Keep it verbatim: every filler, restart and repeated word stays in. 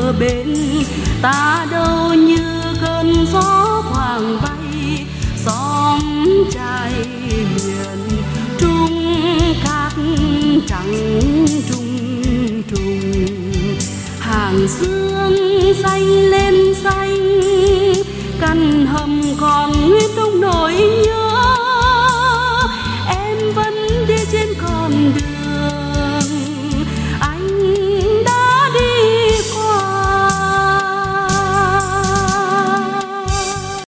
bờ bên, ta đâu như cơn gió thoảng bay xóm trai miền trung, cát trắng trung trùng hàng sương xanh lên